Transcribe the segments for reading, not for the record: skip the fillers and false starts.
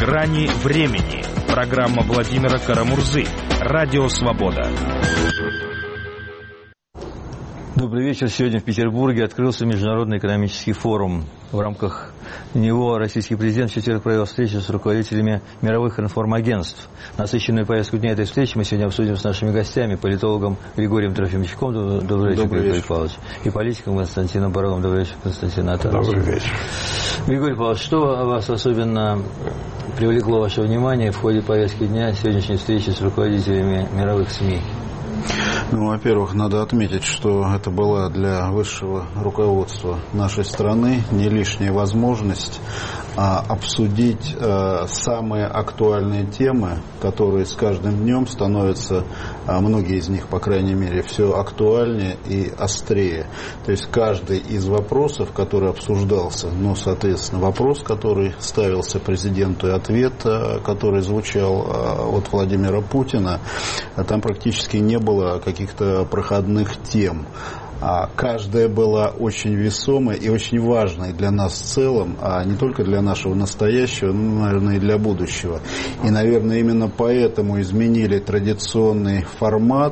«Грани времени». Программа Владимира Карамурзы. Радио «Свобода». Добрый вечер. Сегодня в Петербурге открылся Международный экономический форум. В рамках него российский президент в четверг провел встречу с руководителями мировых информагентств. Насыщенную повестку дня этой встречи мы сегодня обсудим с нашими гостями, политологом Григорием Трофимовичем. Добрый вечер, Григорий Павлович. И политиком Константином Боровым. Добрый вечер, Константин Анатольевич. Добрый вечер. Григорий Павлович, что вас особенно привлекло ваше внимание в ходе повестки дня сегодняшней встречи с руководителями мировых СМИ? Ну, во-первых, надо отметить, что это была для высшего руководства нашей страны не лишняя возможность обсудить самые актуальные темы, которые с каждым днем становятся, многие из них, по крайней мере, все актуальнее и острее. То есть каждый из вопросов, который обсуждался, ну, соответственно, вопрос, который ставился президенту, и ответ, который звучал от Владимира Путина, там практически не было каких-то проходных тем. Каждая была очень весомой и очень важной для нас в целом, а не только для нашего настоящего, но, наверное, и для будущего. И, наверное, именно поэтому изменили традиционный формат,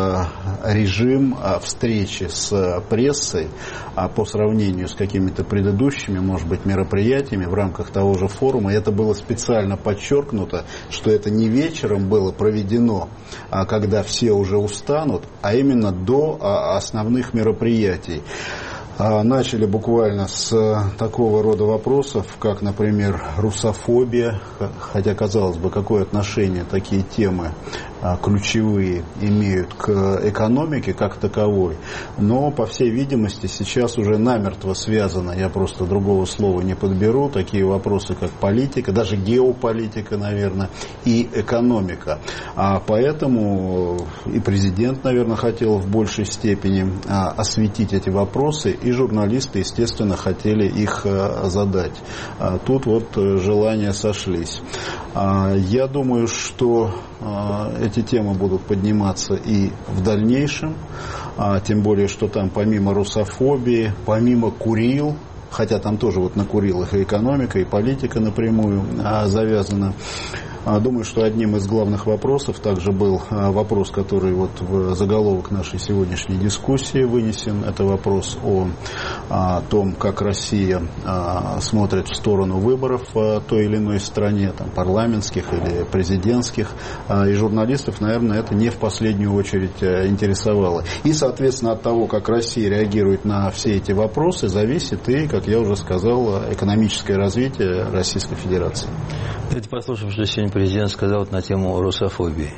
режим встречи с прессой по сравнению с какими-то предыдущими, может быть, мероприятиями в рамках того же форума. И это было специально подчеркнуто, что это не вечером было проведено, когда все уже устанут, а именно до основных мероприятий. Начали буквально с такого рода вопросов, как, например, русофобия, хотя, казалось бы, какое отношение такие темы ключевые имеют к экономике как таковой, но, по всей видимости, сейчас уже намертво связано, я просто другого слова не подберу, такие вопросы, как политика, даже геополитика, наверное, и экономика. Поэтому и президент, наверное, хотел в большей степени осветить эти вопросы, и журналисты, естественно, хотели их задать. Тут вот желания сошлись. Я думаю, что эти темы будут подниматься и в дальнейшем, тем более, что там помимо русофобии, помимо Курил, хотя там тоже вот на Курилах и экономика, и политика напрямую завязана. Думаю, что одним из главных вопросов также был вопрос, который вот в заголовок нашей сегодняшней дискуссии вынесен. Это вопрос о том, как Россия смотрит в сторону выборов в той или иной стране, там, парламентских или президентских. И журналистов, наверное, это не в последнюю очередь интересовало. И, соответственно, от того, как Россия реагирует на все эти вопросы, зависит и, как я уже сказал, экономическое развитие Российской Федерации. Давайте послушаем, что сегодня президент сказал на тему русофобии.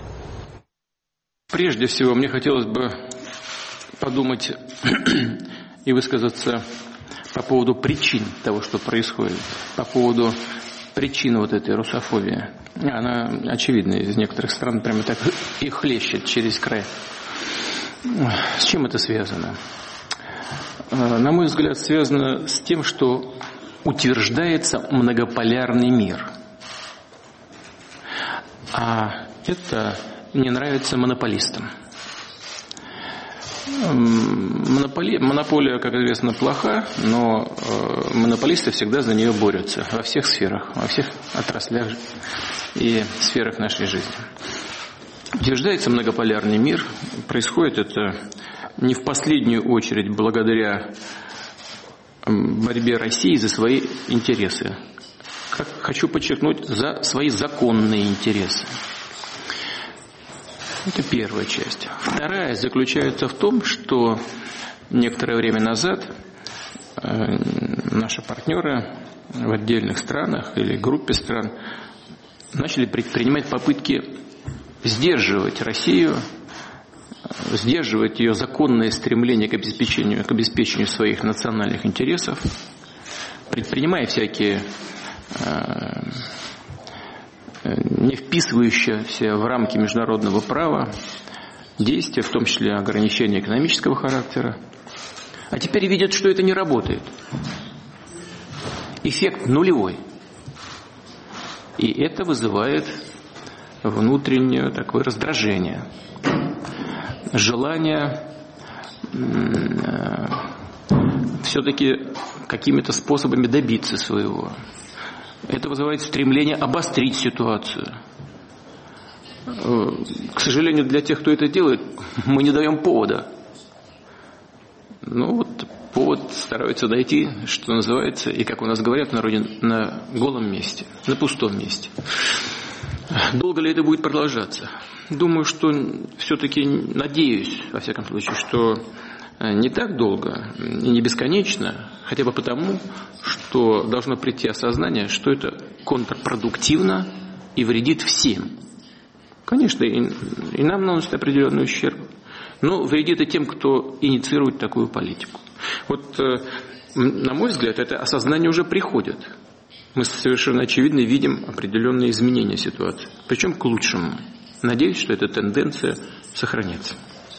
Прежде всего, мне хотелось бы подумать и высказаться по поводу причин того, что происходит, по поводу причин вот этой русофобии. Она очевидна, из некоторых стран прямо так и хлещет через край. С чем это связано? На мой взгляд, связано с тем, что утверждается многополярный мир. А это не нравится монополистам. Монополия, как известно, плоха, но монополисты всегда за нее борются во всех сферах, во всех отраслях и сферах нашей жизни. Утверждается многополярный мир. Происходит это не в последнюю очередь благодаря борьбе России за свои интересы. Как хочу подчеркнуть, за свои законные интересы. Это первая часть. Вторая заключается в том, что некоторое время назад наши партнеры в отдельных странах или группе стран начали предпринимать попытки сдерживать Россию, сдерживать ее законное стремление к обеспечению своих национальных интересов, предпринимая всякие не вписывающиеся в рамки международного права действия, в том числе ограничения экономического характера. А теперь видят, что это не работает. Эффект нулевой. И это вызывает внутреннее такое раздражение, желание все-таки какими-то способами добиться своего. Это вызывает стремление обострить ситуацию. К сожалению, для тех, кто это делает, мы не даем повода. Ну вот, повод стараются найти, что называется, и, как у нас говорят в народе, на голом месте, на пустом месте. Долго ли это будет продолжаться? Думаю, что все-таки, надеюсь, во всяком случае, что не так долго и не бесконечно, хотя бы потому, что должно прийти осознание, что это контрпродуктивно и вредит всем. Конечно, и нам наносит определенный ущерб, но вредит и тем, кто инициирует такую политику. Вот, на мой взгляд, это осознание уже приходит. Мы совершенно очевидно видим определенные изменения ситуации, причем к лучшему. Надеюсь, что эта тенденция сохранится.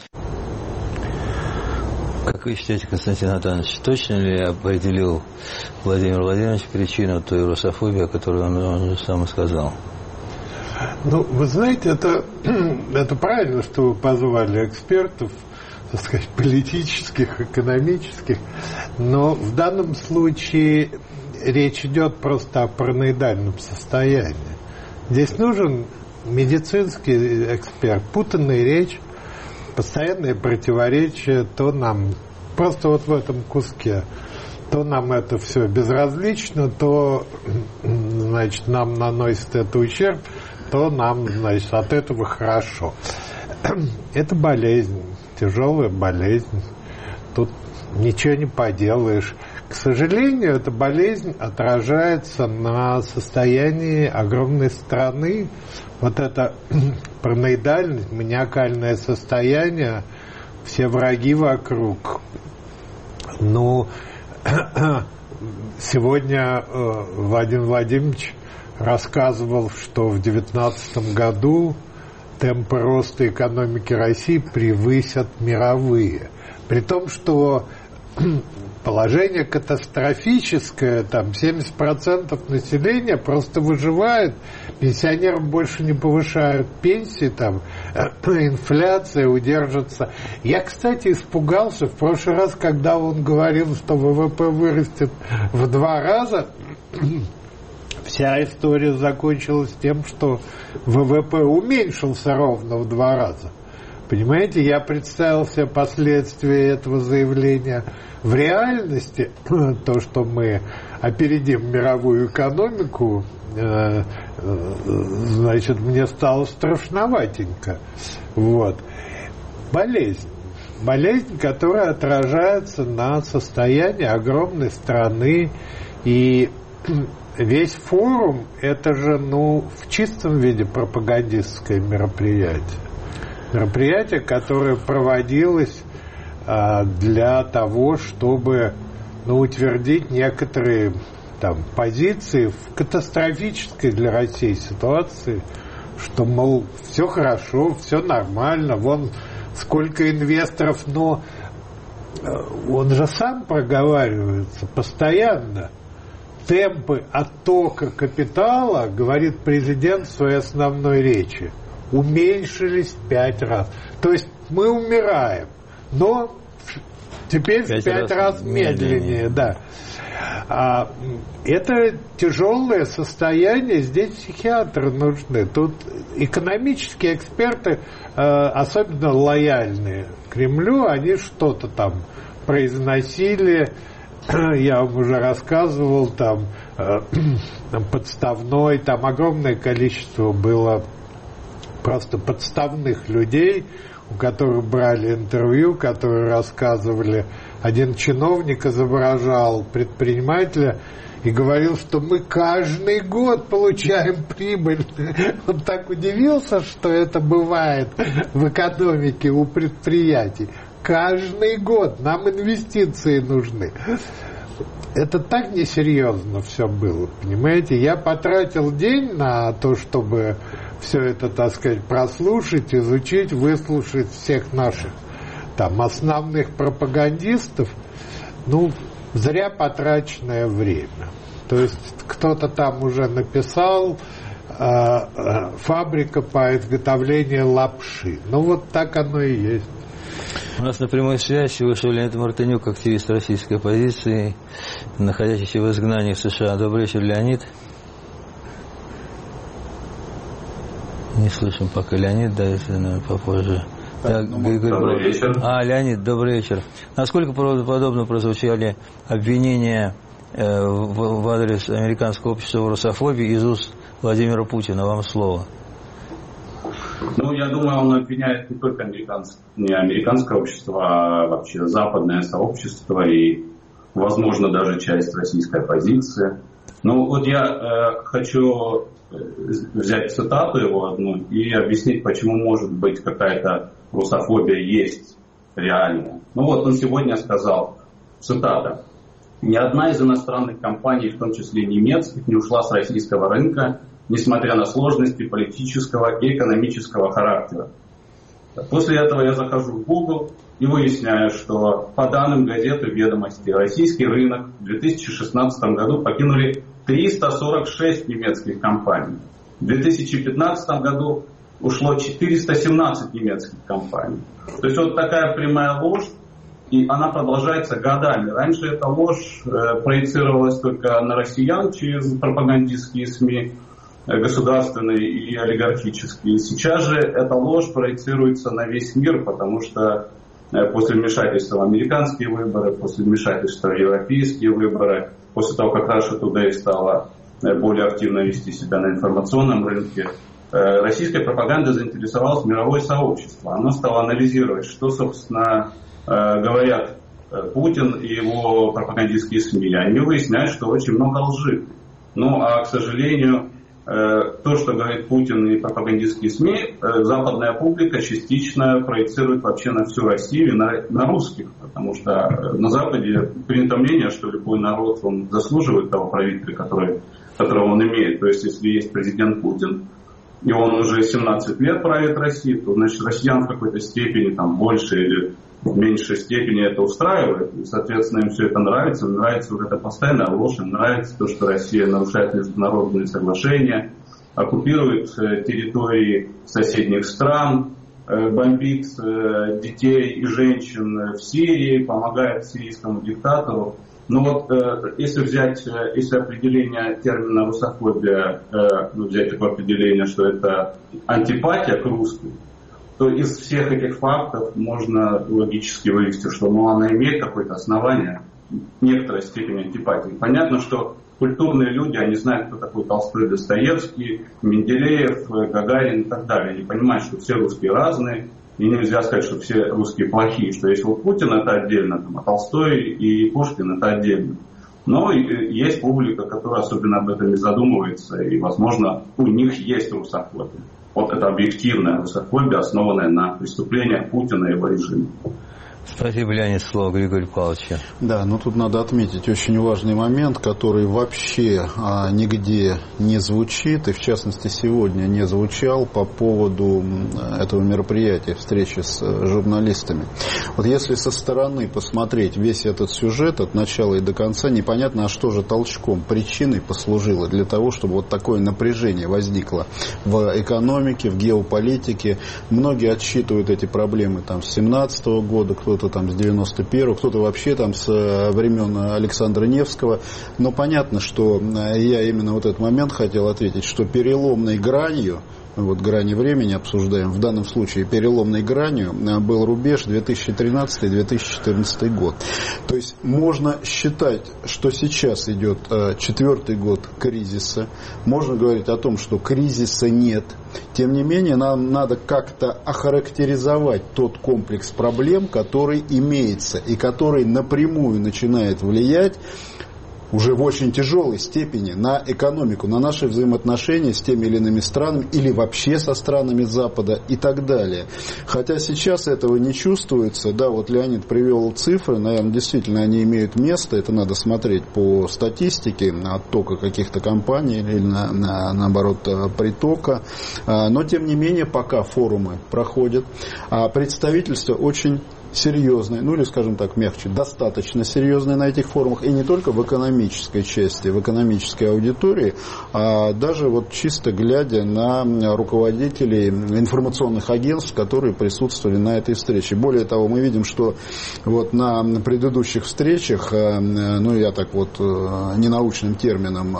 Как вы считаете, Константин Натанович, точно ли определил Владимир Владимирович причину той русофобии, о которой он же сам и сказал? Ну, вы знаете, это правильно, что вы позвали экспертов, так сказать, политических, экономических, но в данном случае речь идет просто о параноидальном состоянии. Здесь нужен медицинский эксперт, путанная речь, постоянные противоречия, то нам просто вот в этом куске, то нам это все безразлично, то, значит, нам наносит это ущерб, то нам, значит, от этого хорошо. Это болезнь, тяжелая болезнь. Тут ничего не поделаешь. К сожалению, эта болезнь отражается на состоянии огромной страны. Вот это параноидальное, маниакальное состояние, все враги вокруг. Ну, сегодня Владимир Владимирович рассказывал, что в 2019 году темпы роста экономики России превысят мировые. При том, что положение катастрофическое, там 70% населения просто выживает, пенсионерам больше не повышают пенсии, там инфляция удержится. Я, кстати, испугался в прошлый раз, когда он говорил, что ВВП вырастет в 2 раза. Вся история закончилась тем, что ВВП уменьшился ровно в 2 раза. Понимаете, я представил себе последствия этого заявления. В реальности то, что мы опередим мировую экономику, значит, мне стало страшноватенько. Вот. Болезнь, которая отражается на состоянии огромной страны. И весь форум – это же, в чистом виде пропагандистское мероприятие. Мероприятие, которое проводилось для того, чтобы утвердить некоторые позиции в катастрофической для России ситуации, что, мол, все хорошо, все нормально, вон сколько инвесторов, но он же сам проговаривается постоянно. Темпы оттока капитала, говорит президент в своей основной речи, уменьшились 5 раз. То есть мы умираем, но теперь в 5 раз медленнее. Да. Это тяжелое состояние, здесь психиатры нужны. Тут экономические эксперты, особенно лояльные Кремлю, они что-то там произносили. Я вам уже рассказывал, там подставной, там огромное количество было просто подставных людей, у которых брали интервью, которые рассказывали. Один чиновник изображал предпринимателя и говорил, что мы каждый год получаем прибыль. Он так удивился, что это бывает в экономике у предприятий. Каждый год нам инвестиции нужны. Это так несерьезно все было, понимаете? Я потратил день на то, чтобы все это, так сказать, прослушать, изучить, выслушать всех наших основных пропагандистов. Зря потраченное время. То есть кто-то там уже написал фабрика по изготовлению лапши. Вот так оно и есть. У нас на прямой связи вышел Леонид Мартынюк, активист российской оппозиции, находящийся в изгнании в США. Добрый вечер, Леонид. Не слышим пока. Леонид, да, если, наверное, попозже. Так, добрый вечер. Леонид, добрый вечер. Насколько правдоподобно прозвучали обвинения в адрес американского общества в русофобии из уст Владимира Путина? Вам слово. Я думаю, он обвиняет не только американское общество, а вообще западное сообщество и, возможно, даже часть российской оппозиции. Я хочу взять цитату его одну и объяснить, почему, может быть, какая-то русофобия есть реальная. Он сегодня сказал, цитата: «Ни одна из иностранных компаний, в том числе немецких, не ушла с российского рынка, несмотря на сложности политического и экономического характера». После этого я захожу в Google и выясняю, что по данным газеты «Ведомости» российский рынок в 2016 году покинули 346 немецких компаний. В 2015 году ушло 417 немецких компаний. То есть такая прямая ложь, и она продолжается годами. Раньше эта ложь проецировалась только на россиян через пропагандистские СМИ, государственные и олигархические. Сейчас же эта ложь проецируется на весь мир, потому что после вмешательства в американские выборы, после вмешательства в европейские выборы, после того, как Russia Today стала более активно вести себя на информационном рынке, российская пропаганда заинтересовалась мировое сообщество. Оно стало анализировать, что, собственно, говорят Путин и его пропагандистские СМИ. Они выясняют, что очень много лжи. К сожалению, то, что говорит Путин и пропагандистские СМИ, западная публика частично проецирует вообще на всю Россию и на русских, потому что на Западе принято мнение, что любой народ, он заслуживает того правителя, которого он имеет. То есть, если есть президент Путин, и он уже 17 лет правит Россией, то, значит, россиян в какой-то степени, больше или в меньшей степени это устраивает, и, соответственно, им все это нравится. Им нравится эта постоянная ложь, им нравится то, что Россия нарушает международные соглашения, оккупирует территории соседних стран, бомбит детей и женщин в Сирии, помогает сирийскому диктатору. Если определение термина русофобия, взять такое определение, что это антипатия к русским, то из всех этих фактов можно логически вывести, что она имеет какое-то основание, некоторой степени антипатии. Понятно, что культурные люди, они знают, кто такой Толстой, Достоевский, Менделеев, Гагарин и так далее. Они понимают, что все русские разные, и нельзя сказать, что все русские плохие, что если Путин это отдельно, а Толстой и Пушкин это отдельно. Но есть публика, которая особенно об этом не задумывается, и, возможно, у них есть русофобия. Это объективная русофобия, основанная на преступлениях Путина и его режима. Спасибо, Леонид. Слово Григорию Павловичу. Да, тут надо отметить очень важный момент, который вообще нигде не звучит, и в частности сегодня не звучал по поводу этого мероприятия, встречи с журналистами. Если со стороны посмотреть весь этот сюжет от начала и до конца, непонятно, что же толчком, причиной послужило для того, чтобы такое напряжение возникло в экономике, в геополитике. Многие отсчитывают эти проблемы с 2017 года, кто-то с 91-го, кто-то вообще с времен Александра Невского. Но понятно, что я именно этот момент хотел ответить, что переломной гранью, грани времени обсуждаем, в данном случае переломной гранью был рубеж 2013-2014 год. То есть можно считать, что сейчас идет 4-й год кризиса, можно говорить о том, что кризиса нет. Тем не менее, нам надо как-то охарактеризовать тот комплекс проблем, который имеется и который напрямую начинает влиять уже в очень тяжелой степени на экономику, на наши взаимоотношения с теми или иными странами или вообще со странами Запада и так далее. Хотя сейчас этого не чувствуется. Да, Леонид привел цифры, наверное, действительно они имеют место. Это надо смотреть по статистике оттока каких-то компаний или наоборот притока. Но тем не менее, пока форумы проходят, представительства очень серьезной, ну или, скажем так, мягче, достаточно серьезной на этих форумах, и не только в экономической части, в экономической аудитории, а даже вот чисто глядя на руководителей информационных агентств, которые присутствовали на этой встрече. Более того, мы видим, что вот на предыдущих встречах, ну я так вот ненаучным термином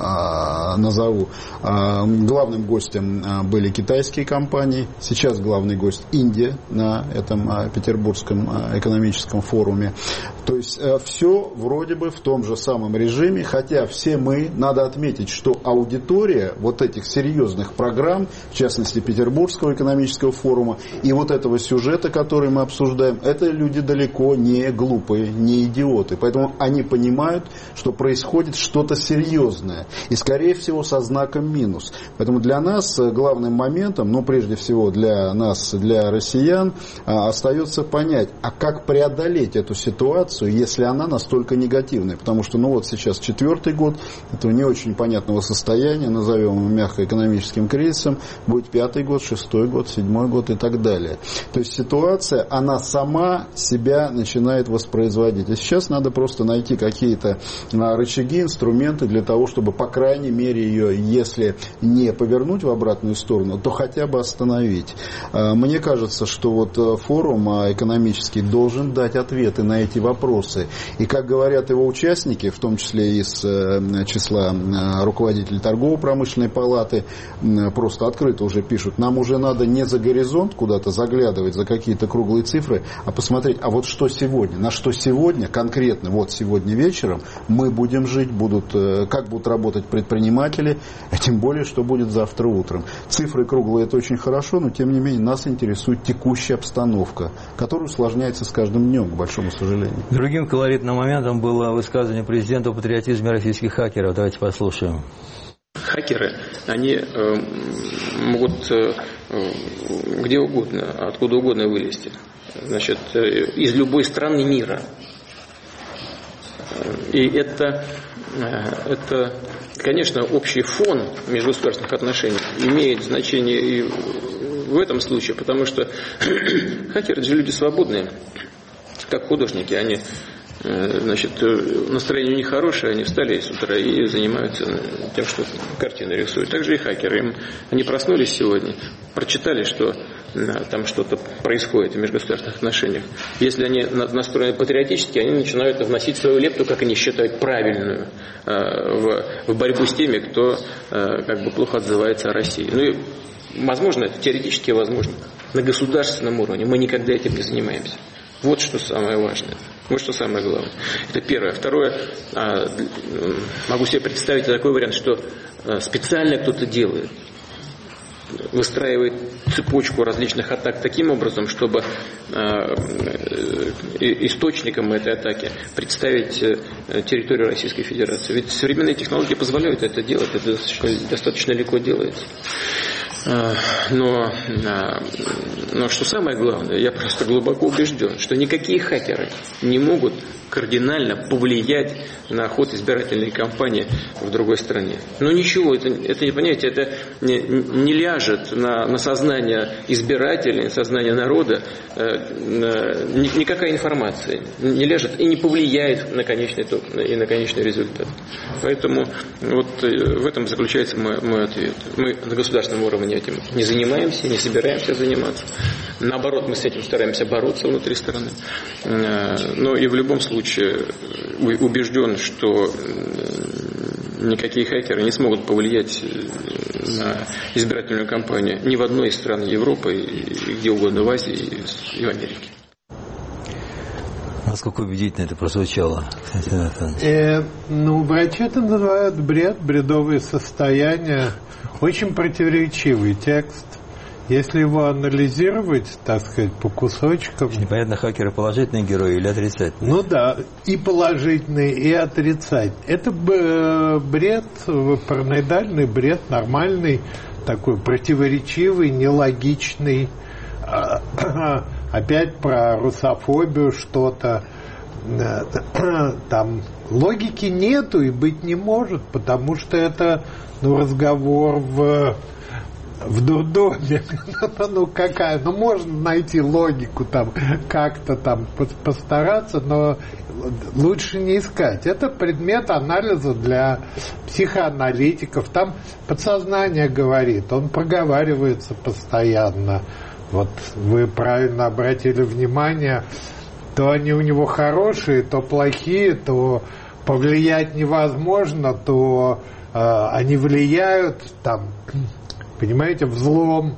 назову, главным гостем были китайские компании, сейчас главный гость Индия на этом Петербургском экономическом форуме. То есть все вроде бы в том же самом режиме, хотя все мы, надо отметить, что аудитория вот этих серьезных программ, в частности Петербургского экономического форума, и вот этого сюжета, который мы обсуждаем, это люди далеко не глупые, не идиоты. Поэтому они понимают, что происходит что-то серьезное. И, скорее всего, со знаком минус. Поэтому для нас главным моментом, ну, прежде всего для нас, для россиян, остается понять, а как преодолеть эту ситуацию, если она настолько негативная. Потому что, ну, вот сейчас 4-й год этого не очень понятного состояния, назовем его мягко экономическим кризисом, будет 5-й год, 6-й год, 7-й год и так далее. То есть ситуация, она сама себя начинает воспроизводить. И сейчас надо просто найти какие-то рычаги, инструменты для того, чтобы, по крайней мере, ее, если не повернуть в обратную сторону, то хотя бы остановить. Мне кажется, что вот форум экономический должен дать ответы на эти вопросы. И, как говорят его участники, в том числе из числа руководителей торгово-промышленной палаты, просто открыто уже пишут, нам уже надо не за горизонт куда-то заглядывать, за какие-то круглые цифры, а посмотреть, а вот что сегодня, на что сегодня, конкретно вот сегодня вечером мы будем жить, как будут работать предприниматели, а тем более, что будет завтра утром. Цифры круглые — это очень хорошо, но тем не менее нас интересует текущая обстановка, которая усложняется с каждым днем, к большому сожалению. Другим колоритным моментом было высказывание президента о патриотизме российских хакеров. Давайте послушаем. Хакеры, они могут где угодно, откуда угодно вылезти. Значит, из любой страны мира. И это, конечно, общий фон межгосударственных отношений имеет значение и в этом случае, потому что хакеры — это же люди свободные, как художники. Они, значит, настроение у них хорошее, они встали с утра и занимаются тем, что картины рисуют. Также и хакеры. Они проснулись сегодня, прочитали, что там что-то происходит в межгосударственных отношениях. Если они настроены патриотически, они начинают вносить свою лепту, как они считают, правильную, в борьбу с теми, кто как бы плохо отзывается о России. Ну и, возможно, это теоретически возможно. На государственном уровне мы никогда этим не занимаемся. Вот что самое важное. Вот что самое главное. Это первое. Второе, могу себе представить такой вариант, что специально кто-то делает. Выстраивает цепочку различных атак таким образом, чтобы источником этой атаки представить территорию Российской Федерации. Ведь современные технологии позволяют это делать, это достаточно легко делается. Но что самое главное, я просто глубоко убежден, что никакие хакеры не могут кардинально повлиять на ход избирательной кампании в другой стране. Но ничего, это понимаете, это не ляжет на сознание избирателей, на сознание народа, никакая информация не ляжет и не повлияет на конечный результат. Поэтому вот в этом заключается мой ответ. Мы на государственном уровне этим не занимаемся, не собираемся заниматься. Наоборот, мы с этим стараемся бороться внутри страны. Но и в любом случае убежден, что никакие хакеры не смогут повлиять на избирательную кампанию ни в одной из стран Европы, и где угодно в Азии и в Америке. Насколько убедительно это прозвучало? Врачи это называют бред, бредовые состояния. Очень противоречивый текст. Если его анализировать, так сказать, по кусочкам... Непонятно, хакеры положительные герои или отрицательные? Ну да, и положительные, и отрицательные. Это бред, параноидальный бред, нормальный, такой противоречивый, нелогичный. Опять про русофобию что-то. Там логики нету и быть не может, потому что это разговор в дурдоме, ну какая, ну можно найти логику там, как-то там постараться, но лучше не искать. Это предмет анализа для психоаналитиков. Там подсознание говорит, он проговаривается постоянно. Вот вы правильно обратили внимание, то они у него хорошие, то плохие, то повлиять невозможно, то они влияют, там, понимаете, взлом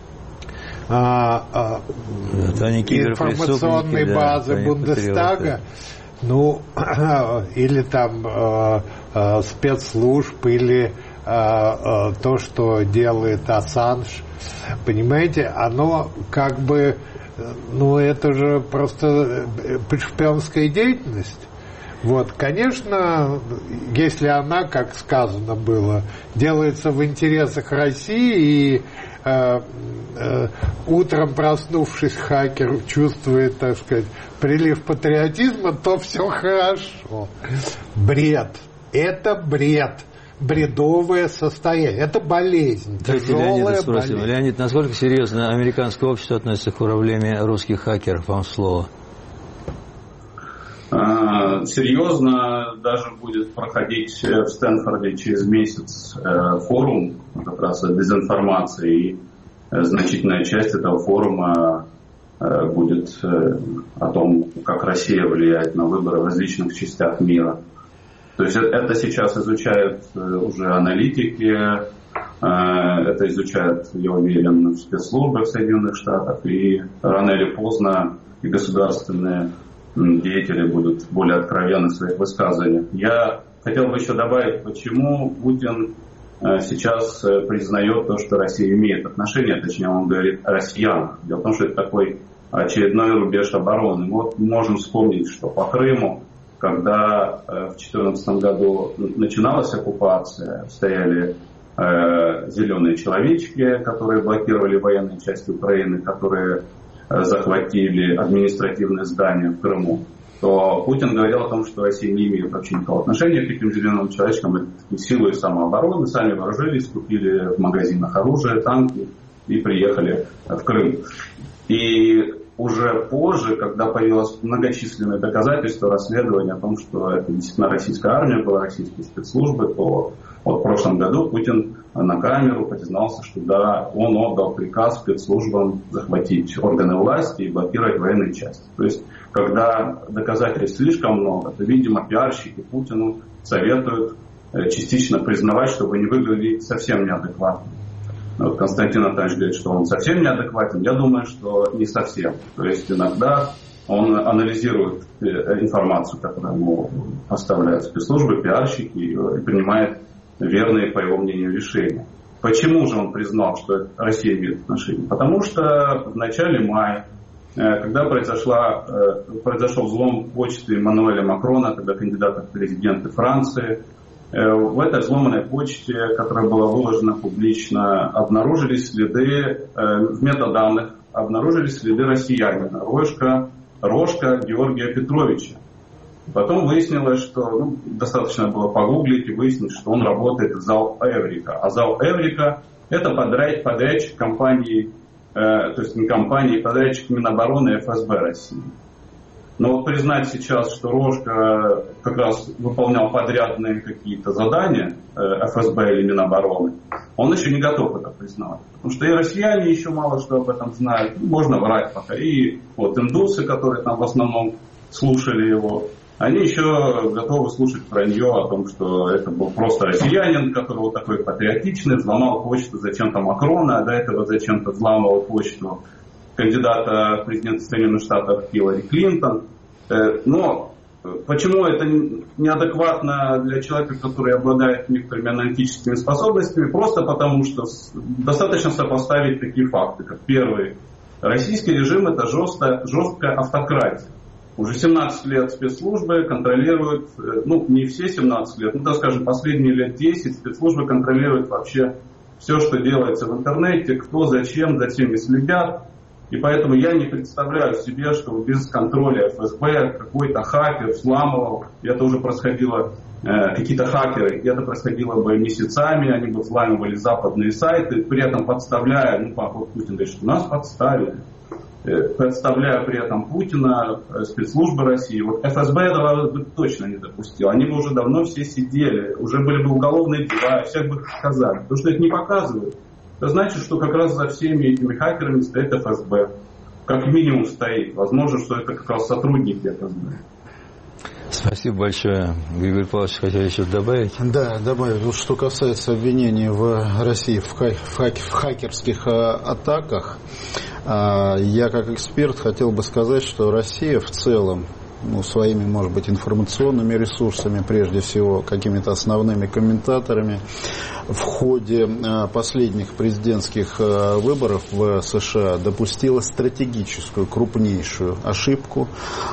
информационной базы Бундестага, ну, или там спецслужб, или то, что делает Ассанж, понимаете, оно как бы, ну, это же просто шпионская деятельность. Вот, конечно, если она, как сказано было, делается в интересах России, и утром проснувшись, хакер чувствует, так сказать, прилив патриотизма, то все хорошо. Бред. Это бред. Бредовое состояние. Это болезнь. Тяжелая болезнь. Леонид, насколько серьезно американское общество относится к проблеме русских хакеров? Вам слово. Серьезно даже будет проходить в Стэнфорде через месяц форум как раз о дезинформации. И значительная часть этого форума будет о том, как Россия влияет на выборы в различных частях мира. То есть это сейчас изучают уже аналитики, это изучают, я уверен, спецслужбы в Соединенных Штатах, и рано или поздно и государственные деятели будут более откровенны в своих высказываниях. Я хотел бы еще добавить, почему Путин сейчас признает то, что Россия имеет отношение, точнее он говорит о россиянах. Дело в том, что это такой очередной рубеж обороны. Вот мы можем вспомнить, что по Крыму, когда в 2014 году начиналась оккупация, стояли зеленые человечки, которые блокировали военные части Украины, которые захватили административные здания в Крыму, то Путин говорил о том, что Россия не имеет вообще никакого отношения к этим зеленым человечкам, это силы самообороны, сами вооружились, купили в магазинах оружие, танки и приехали в Крым. И уже позже, когда появилось многочисленные доказательства, расследования о том, что это действительно российская армия была, российские спецслужбы, то вот в прошлом году Путин на камеру признался, что да, он отдал приказ спецслужбам захватить органы власти и блокировать военные части. То есть, когда доказательств слишком много, то, видимо, пиарщики Путину советуют частично признавать, чтобы не выглядели совсем неадекватно. Вот Константин Анатольевич говорит, что он совсем неадекватен. Я думаю, что не совсем. То есть иногда он анализирует информацию, которую ему поставляют спецслужбы, пиарщики, и принимает верные, по его мнению, решения. Почему же он признал, что Россия имеет отношение? Потому что в начале мая, когда произошел взлом почты Эммануэля Макрона, когда кандидата в президенты Франции, в этой взломанной почте, которая была выложена публично, обнаружились следы, в метаданных обнаружились следы россиянина, Рожка Георгия Петровича. Потом выяснилось, что достаточно было погуглить и выяснить, что он работает в ЗАО «Эврика». А ЗАО «Эврика» – это подрядчик компании, то есть не компании, подрядчик Минобороны и ФСБ России. Но вот признать сейчас, что Рожка как раз выполнял подрядные какие-то задания ФСБ или Минобороны, он еще не готов это признавать. Потому что и россияне еще мало что об этом знают. Можно врать пока. И вот индусы, которые там в основном слушали его, они еще готовы слушать вранье о том, что это был просто россиянин, который вот такой патриотичный, взломал почту зачем-то Макрона, а до этого зачем-то взламывал почту кандидата в президенты Соединенных Штатов Хиллари Клинтон. Но почему это неадекватно для человека, который обладает некоторыми аналитическими способностями? Просто потому, что достаточно сопоставить такие факты, как первый. Российский режим – это жесткая автократия. Уже 17 лет спецслужбы контролируют, не все 17 лет, так скажем, последние лет 10 спецслужбы контролируют вообще все, что делается в интернете, кто, зачем, за всеми следят. И поэтому я не представляю себе, что без контроля ФСБ какой-то хакер взламывал, и это уже происходило какие-то хакеры, это происходило бы месяцами, они бы взламывали западные сайты, при этом подставляя, Путин говорит, что нас подставили, подставляя при этом Путина, спецслужбы России. Вот ФСБ этого бы точно не допустил. Они бы уже давно все сидели, уже были бы уголовные дела, всех бы сказали. То, что их не показывают, это значит, что как раз за всеми этими хакерами стоит ФСБ. Как минимум стоит. Возможно, что это как раз сотрудники ФСБ. Спасибо большое. Григорий Павлович, хотел еще добавить? Да, добавить. Что касается обвинений в России в хакерских атаках, я как эксперт хотел бы сказать, что Россия в целом, своими, может быть, информационными ресурсами, прежде всего, какими-то основными комментаторами, в ходе последних президентских выборов в США допустила стратегическую, крупнейшую ошибку.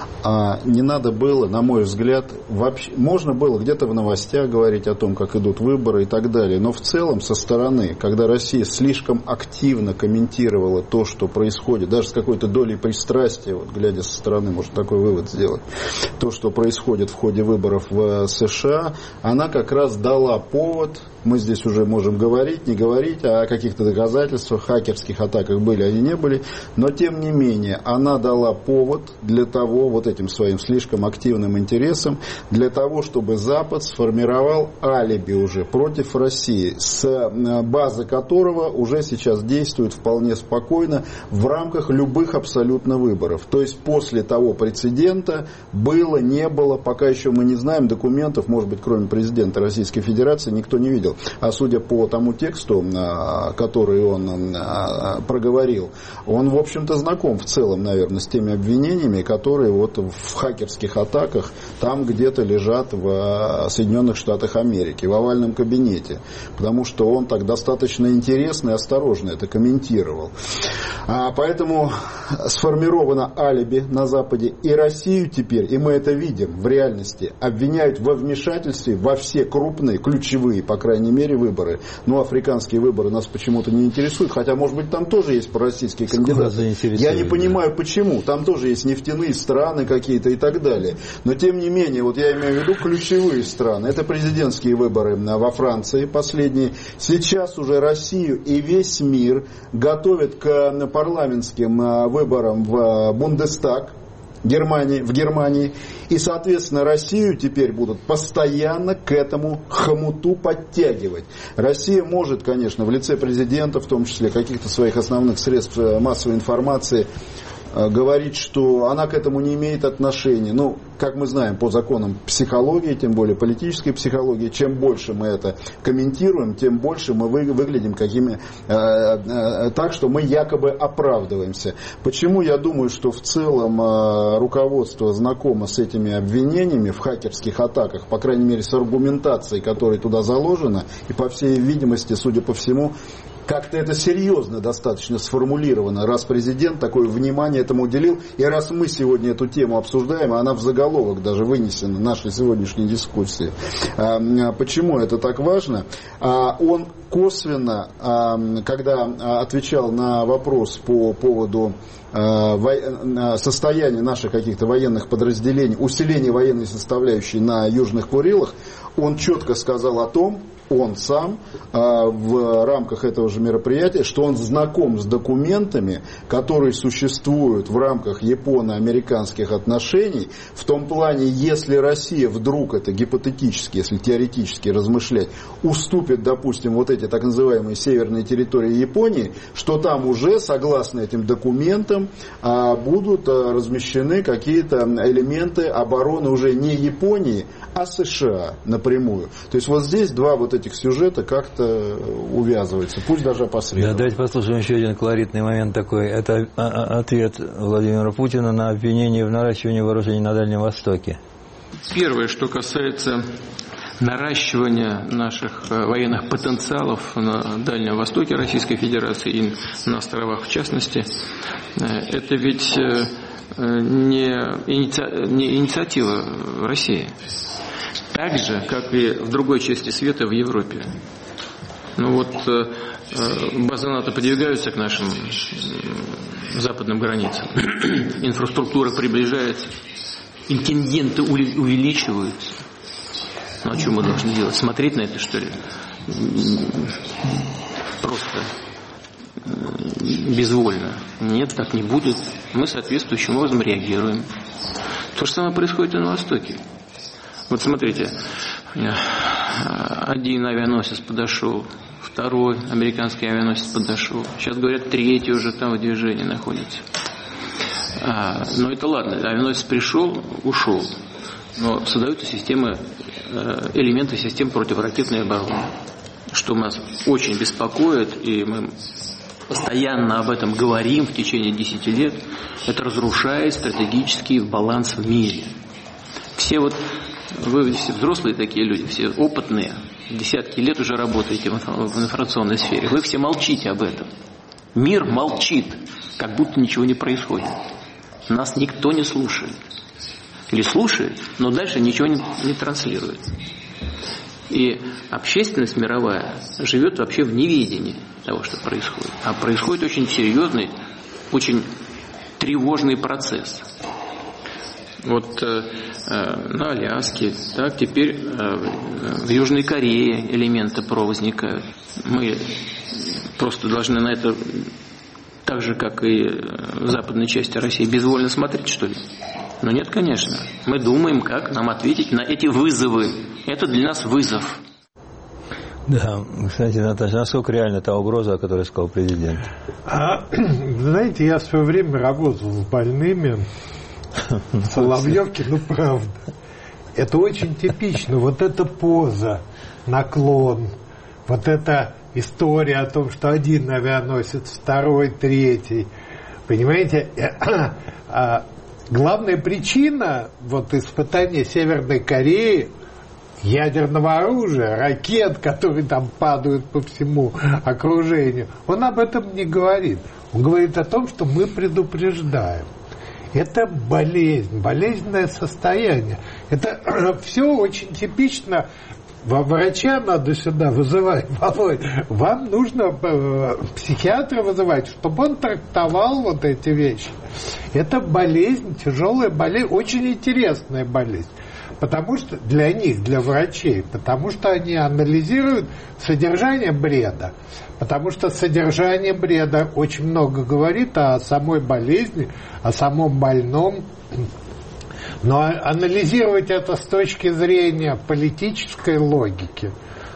Не надо было, на мой взгляд, вообще, можно было где-то в новостях говорить о том, как идут выборы и так далее, но в целом со стороны, когда Россия слишком активно комментировала то, что происходит, даже с какой-то долей пристрастия, вот, глядя со стороны, можно такой вывод сделать, то, что происходит в ходе выборов в США, она как раз дала повод. Мы здесь уже можем говорить, не говорить о каких-то доказательствах, хакерских атаках были они, не были, но тем не менее она дала повод для того, вот этим своим слишком активным интересом, для того, чтобы Запад сформировал алиби уже против России, с базы которого уже сейчас действует вполне спокойно в рамках любых абсолютно выборов. То есть после того прецедента было, не было, пока еще мы не знаем документов, может быть, кроме президента Российской Федерации, никто не видел. А судя по тому тексту, который он проговорил, он, в общем-то, знаком в целом, наверное, с теми обвинениями, которые вот в хакерских атаках там где-то лежат в Соединенных Штатах Америки, в овальном кабинете. Потому что он так достаточно интересно и осторожно это комментировал. Поэтому сформировано алиби на Западе. И Россию теперь, и мы это видим в реальности, обвиняют во вмешательстве во все крупные, ключевые, по крайней мере, выборы. Но африканские выборы нас почему-то не интересуют. Хотя, может быть, там тоже есть пророссийские кандидаты. Я не понимаю, почему. Там тоже есть нефтяные страны какие-то и так далее. Но, тем не менее, вот я имею в виду ключевые страны. Это президентские выборы во Франции последние. Сейчас уже Россию и весь мир готовят к парламентским выборам в Бундестаг. В Германии. И, соответственно, Россию теперь будут постоянно к этому хомуту подтягивать. Россия может, конечно, в лице президента, в том числе каких-то своих основных средств массовой информации, говорить, что она к этому не имеет отношения. Ну, как мы знаем, по законам психологии, тем более политической психологии, чем больше мы это комментируем, тем больше мы выглядим так, что мы якобы оправдываемся. Почему я думаю, что в целом руководство знакомо с этими обвинениями в хакерских атаках, по крайней мере с аргументацией, которая туда заложена, и по всей видимости, судя по всему, как-то это серьезно достаточно сформулировано, раз президент такое внимание этому уделил, и раз мы сегодня эту тему обсуждаем, она в заголовок даже вынесена нашей сегодняшней дискуссии. Почему это так важно? Он косвенно, когда отвечал на вопрос по поводу состояния наших каких-то военных подразделений, усиления военной составляющей на Южных Курилах, он четко сказал о том, он сам в рамках этого же мероприятия, что он знаком с документами, которые существуют в рамках японо-американских отношений, в том плане, если Россия вдруг, это гипотетически, если теоретически размышлять, уступит, допустим, вот эти так называемые северные территории Японии, что там уже, согласно этим документам, будут размещены какие-то элементы обороны уже не Японии, а США напрямую. То есть вот здесь два вот этих сюжета как-то увязываются, пусть даже опосредованно. Да, давайте послушаем еще один колоритный момент такой. Это ответ Владимира Путина на обвинение в наращивании вооружений на Дальнем Востоке. Первое, что касается наращивания наших военных потенциалов на Дальнем Востоке Российской Федерации и на островах в частности, это ведь не инициатива России. Так же, как и в другой части света, в Европе. Ну вот базы НАТО подвигаются к нашим западным границам. Инфраструктура приближается, интенденты увеличиваются. Ну а что мы должны делать? Смотреть на это, что ли? Просто безвольно. Нет, так не будет. Мы соответствующим образом реагируем. То же самое происходит и на Востоке. Вот смотрите, один авианосец подошел, второй американский авианосец подошел. Сейчас говорят, третий уже там в движении находится. Но это ладно, авианосец пришел, ушел. Но создаются системы, элементы систем противоракетной обороны, что нас очень беспокоит, и мы постоянно об этом говорим в течение 10 лет. Это разрушает стратегический баланс в мире. Все вот, вы все взрослые такие люди, все опытные, десятки лет уже работаете в информационной сфере. Вы все молчите об этом. Мир молчит, как будто ничего не происходит. Нас никто не слушает. Или слушает, но дальше ничего не транслирует. И общественность мировая живет вообще в неведении того, что происходит. А происходит очень серьезный, очень тревожный процесс. Вот на Аляске, так, теперь в Южной Корее элементы ПРО возникают. Мы просто должны на это, так же, как и в западной части России, безвольно смотреть, что ли? Но нет, конечно. Мы думаем, как нам ответить на эти вызовы. Это для нас вызов. Да, кстати, Наташа, насколько реальна та угроза, о которой сказал президент? Знаете, я в свое время работал с больными в Соловьевке, ну правда. Это очень типично. Вот эта поза, наклон, вот эта история о том, что один авианосец, второй, третий. Понимаете, главная причина вот испытания Северной Кореи, ядерного оружия, ракет, которые там падают по всему окружению, он об этом не говорит. Он говорит о том, что мы предупреждаем. Это болезнь, болезненное состояние. Это все очень типично. Врача надо сюда вызывать, Володь. Вам нужно психиатра вызывать, чтобы он трактовал вот эти вещи. Это болезнь, тяжелая болезнь, очень интересная болезнь. Потому что для них, для врачей, потому что они анализируют содержание бреда. Потому что содержание бреда очень много говорит о самой болезни, о самом больном. Но анализировать это с точки зрения политической логики,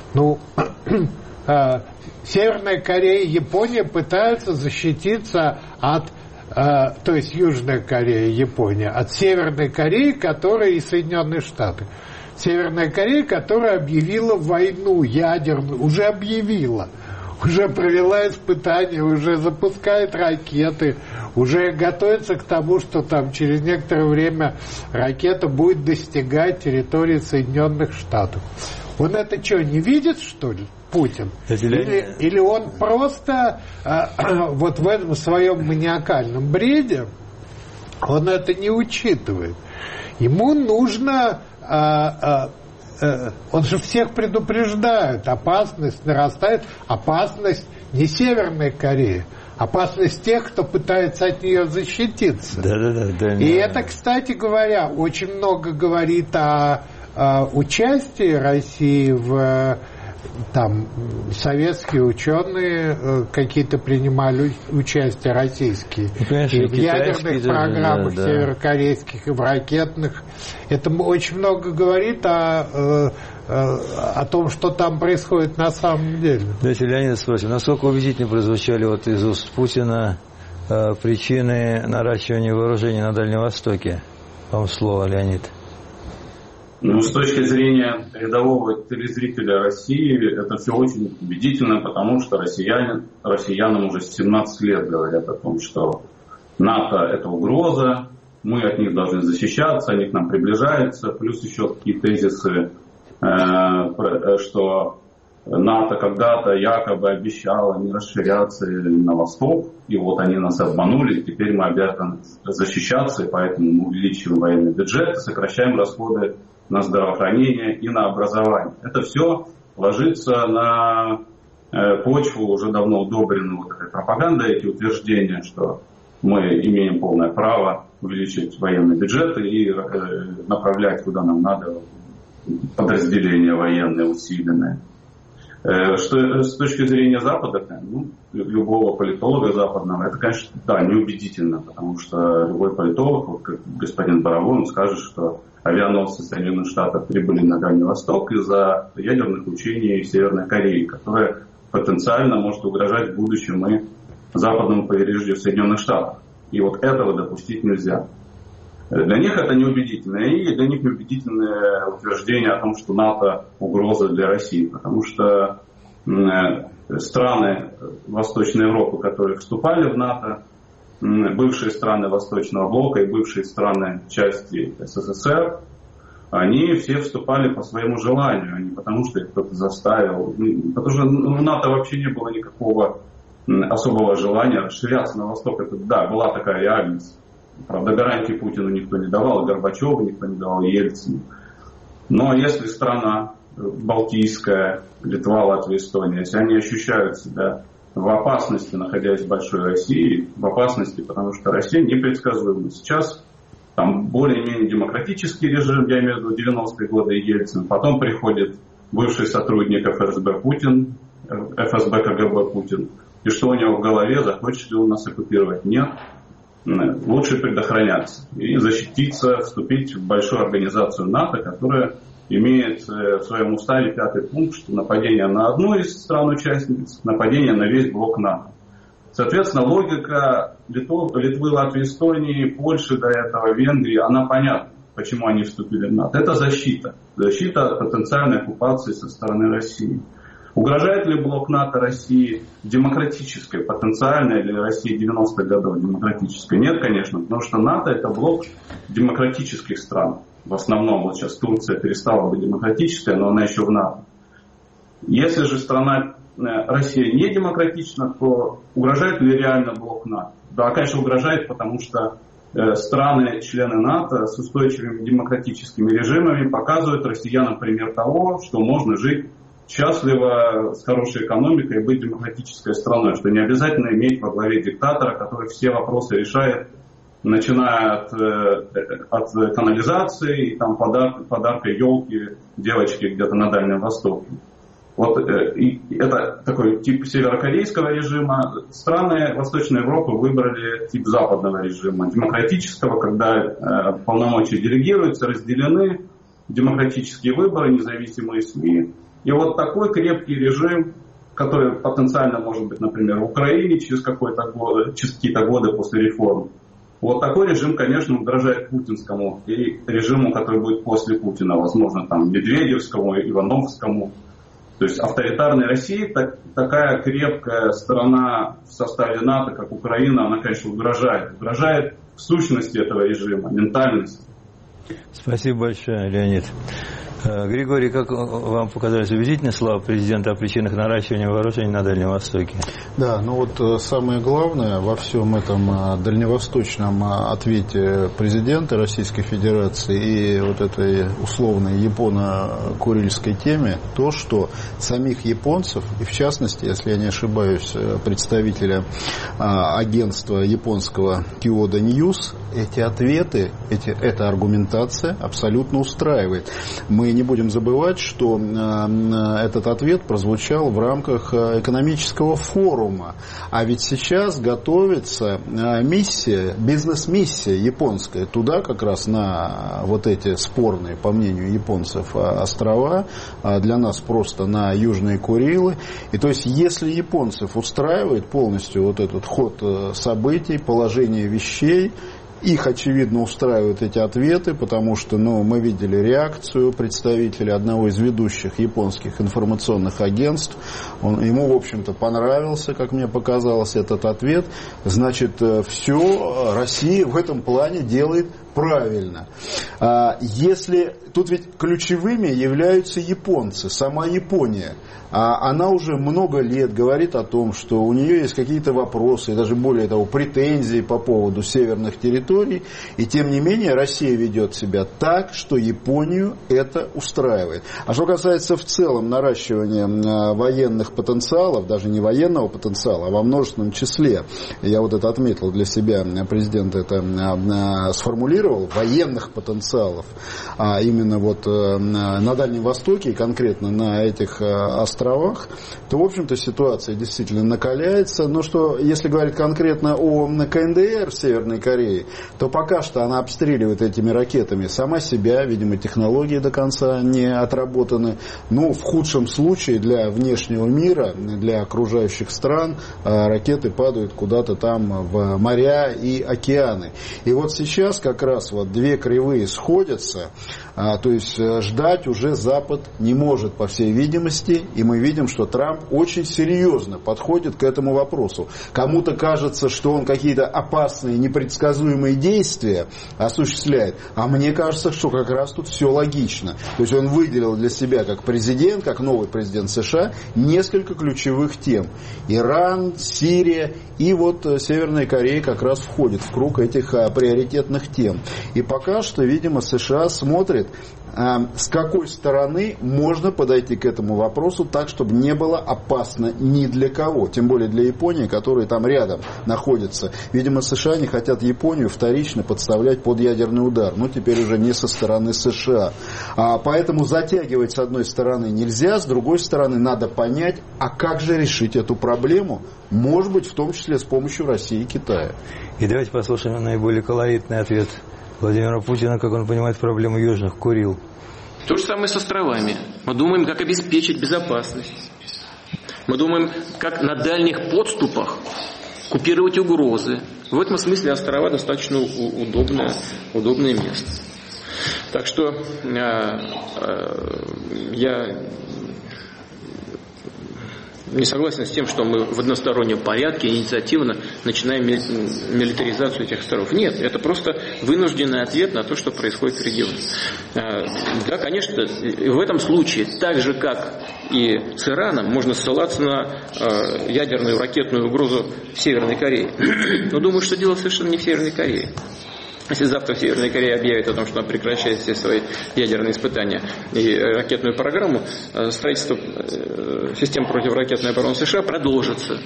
Северная Корея и Япония пытаются защититься от, то есть Южная Корея и Япония, от Северной Кореи, которая и Соединенные Штаты. Северная Корея, которая объявила войну ядерную, уже объявила. Уже провела испытания, уже запускает ракеты, уже готовится к тому, что там через некоторое время ракета будет достигать территории Соединенных Штатов. Он это что, не видит, что ли, Путин? Или он просто вот в этом своем маниакальном бреде, он это не учитывает. Ему нужно... Он же всех предупреждает, опасность нарастает, опасность не Северной Кореи, опасность тех, кто пытается от нее защититься. Да. И это, кстати говоря, очень много говорит о участии России в... Там советские ученые какие-то принимали участие, российские, и в ядерных программах северокорейских, и в ракетных. Это очень много говорит о том, что там происходит на самом деле. Давайте, Леонид, спросим, насколько убедительно прозвучали вот из уст Путина причины наращивания вооружений на Дальнем Востоке? Вам слово, Леонид. С точки зрения рядового телезрителя России, это все очень убедительно, потому что россиянам уже 17 лет говорят о том, что НАТО – это угроза, мы от них должны защищаться, они к нам приближаются, плюс еще такие тезисы, что НАТО когда-то якобы обещало не расширяться на восток, и вот они нас обманули, и теперь мы обязаны защищаться, и поэтому мы увеличиваем военный бюджет и сокращаем расходы на здравоохранение и на образование. Это все ложится на почву уже давно удобренную вот этой пропагандой, эти утверждения, что мы имеем полное право увеличить военный бюджет и направлять куда нам надо подразделения военные усиленные. Что с точки зрения Запада, любого политолога западного, это, конечно, да, неубедительно, потому что любой политолог, вот как господин Боровой, он скажет, что авианосцы Соединенных Штатов прибыли на Дальний Восток из-за ядерных учений Северной Кореи, которая потенциально может угрожать в будущем и западному побережью Соединенных Штатов. И вот этого допустить нельзя. Для них это неубедительно. И для них неубедительное утверждение о том, что НАТО угроза для России. Потому что страны Восточной Европы, которые вступали в НАТО, бывшие страны Восточного блока и бывшие страны части СССР, они все вступали по своему желанию, а не потому, что их кто-то заставил. Потому что у НАТО вообще не было никакого особого желания расширяться на восток. Это, да, была такая реальность. Правда, гарантии Путину никто не давал, Горбачеву никто не давал, Ельцину. Но если страна Балтийская, Литва, Латвия, Эстония, если они ощущают себя в опасности, находясь в большой России, в опасности, потому что Россия непредсказуема. Сейчас там более-менее демократический режим, я имею в виду 90-е годы Ельцин, потом приходит бывший сотрудник ФСБ Путин, ФСБ КГБ Путин, и что у него в голове, захочет ли он нас оккупировать? Нет. Лучше предохраняться и защититься, вступить в большую организацию НАТО, которая имеет в своем уставе 5-й пункт, что нападение на одну из стран-участниц, нападение на весь блок НАТО. Соответственно, логика Литвы, Латвии, Эстонии, Польши до этого, Венгрии, она понятна, почему они вступили в НАТО. Это защита. Защита от потенциальной оккупации со стороны России. Угрожает ли блок НАТО России демократической, потенциальной для России 90-х годов демократической? Нет, конечно, потому что НАТО это блок демократических стран. В основном, вот сейчас Турция перестала быть демократической, но она еще в НАТО. Если же страна Россия не демократична, то угрожает ли реально блок НАТО? Да, конечно, угрожает, потому что страны, члены НАТО с устойчивыми демократическими режимами показывают россиянам пример того, что можно жить счастливо, с хорошей экономикой, быть демократической страной, что не обязательно иметь во главе диктатора, который все вопросы решает, начиная от канализации, там, подарка елки девочке где-то на Дальнем Востоке. Вот это такой тип северокорейского режима. Страны Восточной Европы выбрали тип западного режима, демократического, когда полномочия делегируются, разделены, демократические выборы, независимые СМИ. И вот такой крепкий режим, который потенциально может быть, например, в Украине через какие-то годы после реформ. Вот такой режим, конечно, угрожает путинскому и режиму, который будет после Путина, возможно, там Медведевскому, Ивановскому. То есть авторитарной России такая крепкая страна в составе НАТО, как Украина, она, конечно, угрожает. Угрожает в сущности этого режима, ментальности. Спасибо большое, Леонид. Григорий, как вам показались убедительные слова президента о причинах наращивания вооружений на Дальнем Востоке? Да, ну вот самое главное во всем этом дальневосточном ответе президента Российской Федерации и вот этой условной японо-курильской теме, то, что самих японцев, и в частности, если я не ошибаюсь, представителя агентства японского Kyodo News, эти ответы, эта аргументация абсолютно устраивает. Мы не будем забывать, что этот ответ прозвучал в рамках экономического форума. А ведь сейчас готовится миссия, бизнес-миссия японская. Туда как раз на вот эти спорные, по мнению японцев, острова, для нас просто на Южные Курилы. И то есть, если японцев устраивает полностью вот этот ход событий, положение вещей, их, очевидно, устраивают эти ответы, потому что мы видели реакцию представителя одного из ведущих японских информационных агентств. Ему, в общем-то, понравился, как мне показалось, этот ответ. Значит, все Россия в этом плане делает правильно. Если тут ведь ключевыми являются японцы, сама Япония. Она уже много лет говорит о том, что у нее есть какие-то вопросы, и даже более того, претензии по поводу северных территорий. И тем не менее Россия ведет себя так, что Японию это устраивает. А что касается в целом наращивания военных потенциалов, даже не военного потенциала, а во множественном числе, я вот это отметил для себя, президент это сформулировал, военных потенциалов, потенциалов, а именно вот на Дальнем Востоке и конкретно на этих островах, то, в общем-то, ситуация действительно накаляется. Но что, если говорить конкретно о КНДР в Северной Корее, то пока что она обстреливает этими ракетами сама себя, видимо, технологии до конца не отработаны. Но в худшем случае для внешнего мира, для окружающих стран, ракеты падают куда-то там в моря и океаны. И вот сейчас как раз вот две кривые сходятся, то есть ждать уже Запад не может, по всей видимости, и мы видим, что Трамп очень серьезно подходит к этому вопросу. Кому-то кажется, что он какие-то опасные, непредсказуемые действия осуществляет, а мне кажется, что как раз тут все логично. То есть он выделил для себя как президент, как новый президент США, несколько ключевых тем. Иран, Сирия и вот Северная Корея как раз входит в круг этих приоритетных тем. И пока что, видимо, США смотрит, с какой стороны можно подойти к этому вопросу так, чтобы не было опасно ни для кого. Тем более для Японии, которая там рядом находится. Видимо, США не хотят Японию вторично подставлять под ядерный удар. Но теперь уже не со стороны США. Поэтому затягивать с одной стороны нельзя. С другой стороны, надо понять, а как же решить эту проблему? Может быть, в том числе с помощью России и Китая. И давайте послушаем наиболее колоритный ответ Владимира Путина, как он понимает проблему Южных Курил. То же самое с островами. Мы думаем, как обеспечить безопасность. Мы думаем, как на дальних подступах купировать угрозы. В этом смысле острова достаточно удобное место. Так что я не согласен с тем, что мы в одностороннем порядке инициативно начинаем милитаризацию этих островов. Нет, это просто вынужденный ответ на то, что происходит в регионе. Да, конечно, в этом случае, так же как и с Ираном, можно ссылаться на ядерную ракетную угрозу Северной Кореи. Но думаю, что дело совершенно не в Северной Корее. Если завтра Северная Корея объявит о том, что она прекращает все свои ядерные испытания и ракетную программу, строительство систем противоракетной обороны США продолжится.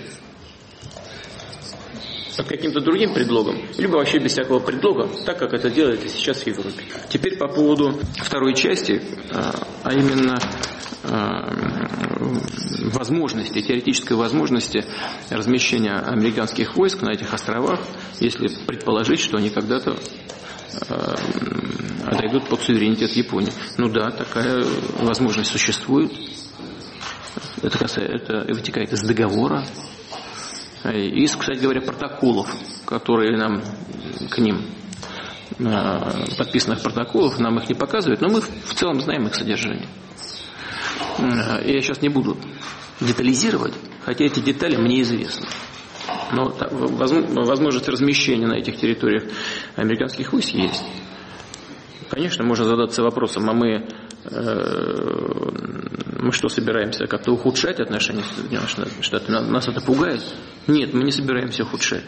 Под каким-то другим предлогом, либо вообще без всякого предлога, так как это делается сейчас в Европе. Теперь по поводу второй части, а именно возможности, теоретической возможности размещения американских войск на этих островах, если предположить, что они когда-то отойдут под суверенитет Японии. Ну да, такая возможность существует. Это вытекает из договора, из, кстати говоря, протоколов, которые нам к ним, подписанных протоколов, нам их не показывают, но мы в целом знаем их содержание. Я сейчас не буду детализировать, хотя эти детали мне известны. Но возможность размещения на этих территориях американских войск есть. Конечно, можно задаться вопросом, а мы что, собираемся как-то ухудшать отношения с Соединенными Штатами? Нас это пугает? Нет, мы не собираемся ухудшать.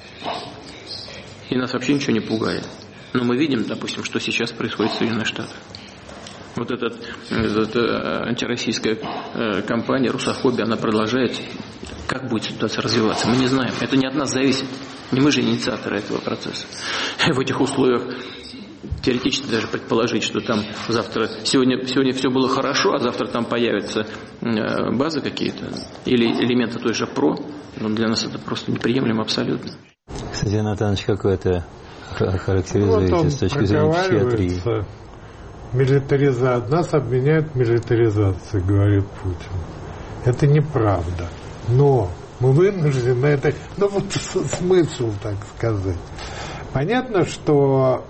И нас вообще ничего не пугает. Но мы видим, допустим, что сейчас происходит в Соединенных Штатах. Вот эта антироссийская кампания, русофобия, она продолжается. Как будет ситуация развиваться, мы не знаем. Это не от нас зависит. Не мы же инициаторы этого процесса. В этих условиях теоретически даже предположить, что там сегодня все было хорошо, а завтра там появятся базы какие-то или элементы той же ПРО, но для нас это просто неприемлемо абсолютно. Кстати, Натанович, как вы это характеризуете с точки зрения психиатрии? Нас обменяют милитаризацией, говорит Путин. Это неправда. Но мы вынуждены это... вот смысл, так сказать. Понятно, что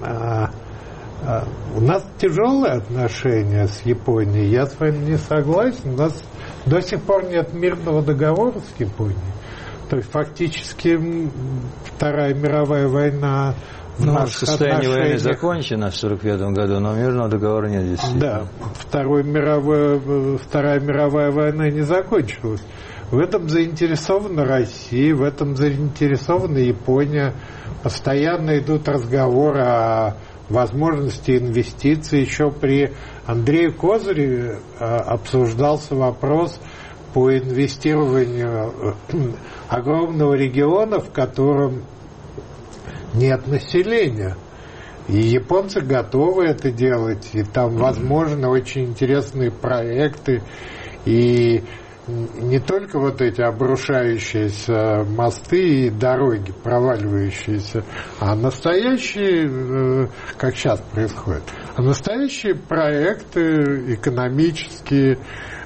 у нас тяжелые отношения с Японией. Я с вами не согласен. У нас до сих пор нет мирного договора с Японией. То есть фактически Вторая мировая война... состояние войны закончено в 1945 году, но мирного договора нет действительно. Да, Вторая мировая война не закончилась. В этом заинтересована Россия, в этом заинтересована Япония. Постоянно идут разговоры о возможности инвестиций. Еще при Андрее Козыреве обсуждался вопрос по инвестированию огромного региона, в котором нет населения. И японцы готовы это делать, и там возможны очень интересные проекты, и не только вот эти обрушающиеся мосты и дороги, проваливающиеся, а настоящие, как сейчас происходит, а настоящие проекты экономические,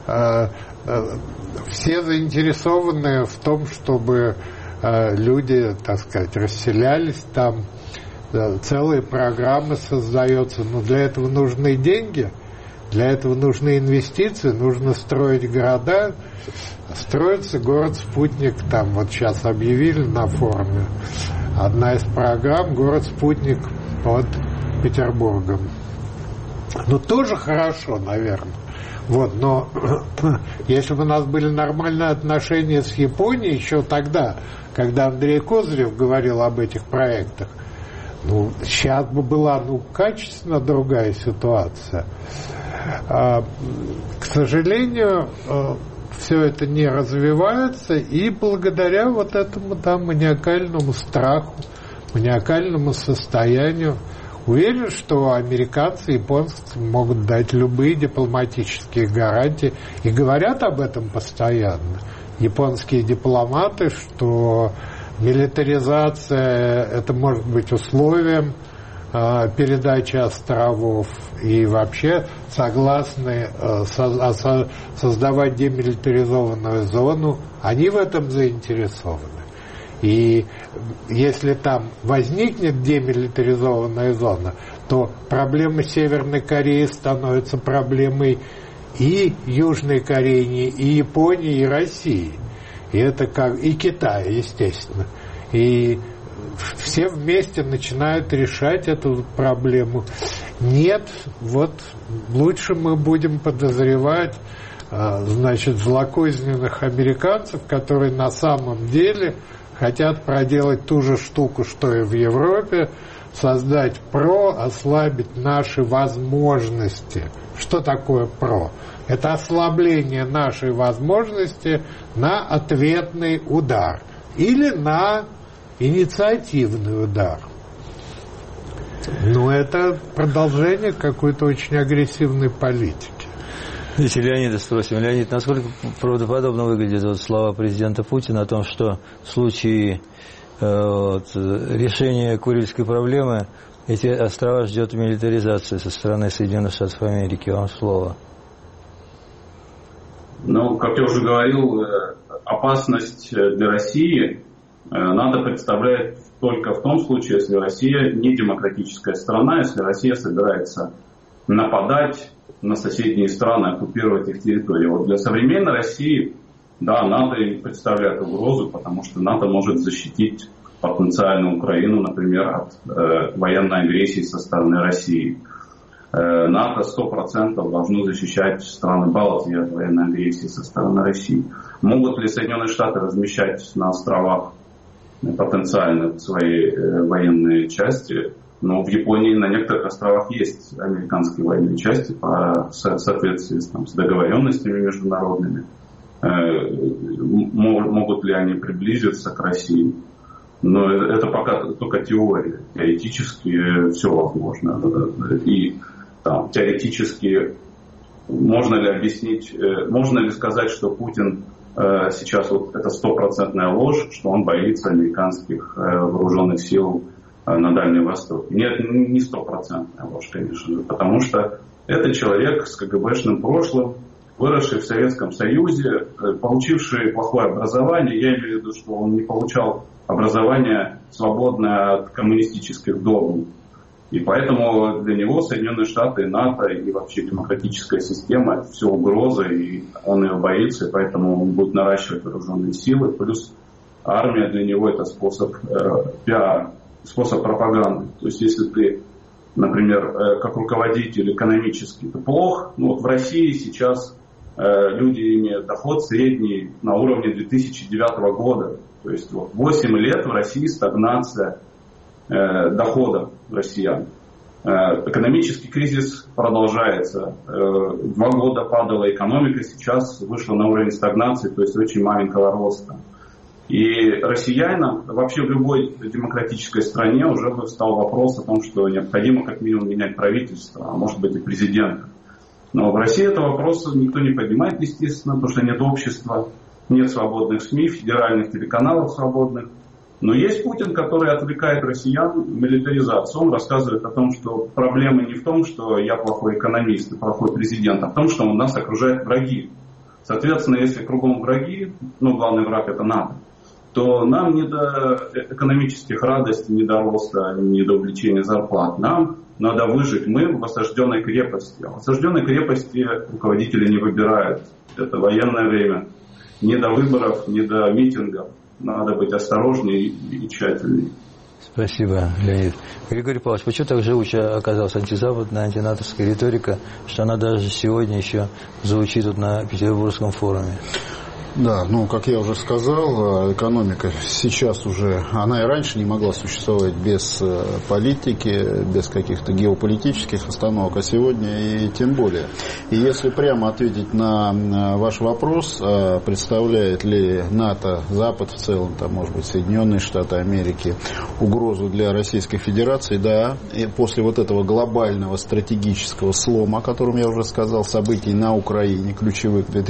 все заинтересованы в том, чтобы люди, так сказать, расселялись там, целые программы создаются, но для этого нужны деньги. Для этого нужны инвестиции, нужно строить города. Строится город-спутник, там вот сейчас объявили на форуме, одна из программ — город-спутник под Петербургом. Ну, тоже хорошо, наверное. Вот, но если бы у нас были нормальные отношения с Японией еще тогда, когда Андрей Козырев говорил об этих проектах, ну, сейчас бы была, качественно другая ситуация. К сожалению, все это не развивается, и благодаря вот этому, маниакальному страху, маниакальному состоянию, уверен, что американцы и японцы могут дать любые дипломатические гарантии, и говорят об этом постоянно. Японские дипломаты, что милитаризация — это может быть условием передачи островов, и вообще согласны создавать демилитаризованную зону. Они в этом заинтересованы. И если там возникнет демилитаризованная зона, то проблема Северной Кореи становится проблемой и Южной Кореи, и Японии, и России. И это и Китая, естественно. И все вместе начинают решать эту проблему. Нет, вот лучше мы будем подозревать, злокозненных американцев, которые на самом деле хотят проделать ту же штуку, что и в Европе, создать ослабить наши возможности. Что такое ПРО? Это ослабление нашей возможности на ответный удар или на инициативный удар. Но это продолжение какой-то очень агрессивной политики. Давайте Леонида спросим. Леонид, насколько правдоподобно выглядят слова президента Путина о том, что в случае решения Курильской проблемы эти острова ждет милитаризация со стороны Соединенных Штатов Америки? Вам слово. Как я уже говорил, опасность для России НАТО представляет только в том случае, если Россия не демократическая страна, если Россия собирается нападать на соседние страны, оккупировать их территории. Вот для современной России, НАТО им представляет угрозу, потому что НАТО может защитить потенциально Украину, например, от военной агрессии со стороны России. НАТО 100% должно защищать страны Балтии от военной агрессии со стороны России. Могут ли Соединенные Штаты размещать на островах потенциально свои военные части? Но в Японии на некоторых островах есть американские военные части в соответствии с договоренностями международными. Могут ли они приблизиться к России? Но это пока только теория. Теоретически все возможно. И теоретически можно ли сказать, что Путин сейчас это 100% ложь, что он боится американских вооруженных сил на Дальнем Востоке? Нет, не 100% ложь, конечно же, потому что это человек с КГБшным прошлым, выросший в Советском Союзе, получивший плохое образование. Я имею в виду, что он не получал образование, свободное от коммунистических догм. И поэтому для него Соединенные Штаты, НАТО и вообще демократическая система — это все угроза, и он ее боится, и поэтому он будет наращивать вооруженные силы. Плюс армия для него — это способ пиара, способ пропаганды. То есть если ты, например, как руководитель экономически ты плох, в России сейчас люди имеют доход средний на уровне 2009 года. То есть 8 лет в России стагнация доходов россиян. Экономический кризис продолжается. 2 года падала экономика, сейчас вышла на уровень стагнации, то есть очень маленького роста. И россиянам, вообще в любой демократической стране уже встал вопрос о том, что необходимо как минимум менять правительство, а может быть и президента. Но в России этого вопроса никто не поднимает, естественно, потому что нет общества, нет свободных СМИ, федеральных телеканалов свободных. Но есть Путин, который отвлекает россиян милитаризацией. Он рассказывает о том, что проблема не в том, что я плохой экономист и плохой президент, а в том, что нас окружают враги. Соответственно, если кругом враги, главный враг это НАТО, то нам не до экономических радостей, не до роста, не до увеличения зарплат. Нам надо выжить. Мы в осажденной крепости. А в осажденной крепости руководители не выбирают. Это военное время. Не до выборов, не до митингов. Надо быть осторожнее и тщательнее. Спасибо, Леонид. Григорий Павлович, почему так живуча оказалась антизападная, антинатовская риторика, что она даже сегодня еще звучит тут на Петербургском форуме? Да, как я уже сказал, экономика сейчас уже, она и раньше не могла существовать без политики, без каких-то геополитических остановок, а сегодня и тем более. И если прямо ответить на ваш вопрос, представляет ли НАТО, Запад в целом, может быть, Соединенные Штаты Америки, угрозу для Российской Федерации, да, и после вот этого глобального стратегического слома, о котором я уже сказал, событий на Украине, ключевых в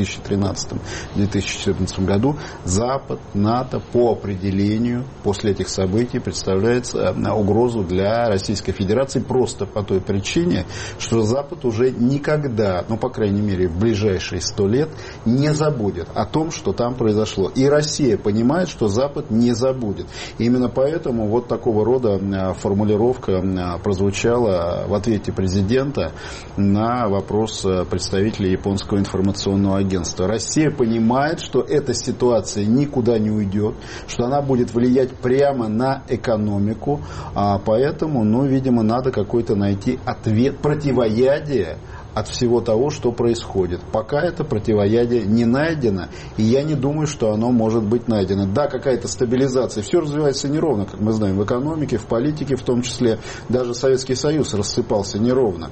2013-2014 году, Запад, НАТО по определению после этих событий представляет угрозу для Российской Федерации просто по той причине, что Запад уже никогда, по крайней мере в ближайшие 100 лет, не забудет о том, что там произошло. И Россия понимает, что Запад не забудет. И именно поэтому вот такого рода формулировка прозвучала в ответе президента на вопрос представителей японского информационного агентства. Россия понимает, что эта ситуация никуда не уйдет, что она будет влиять прямо на экономику, поэтому, видимо, надо какой-то найти ответ, противоядие от всего того, что происходит. Пока это противоядие не найдено, и я не думаю, что оно может быть найдено. Да, какая-то стабилизация. Все развивается неровно, как мы знаем, в экономике, в политике, в том числе даже Советский Союз рассыпался неровно.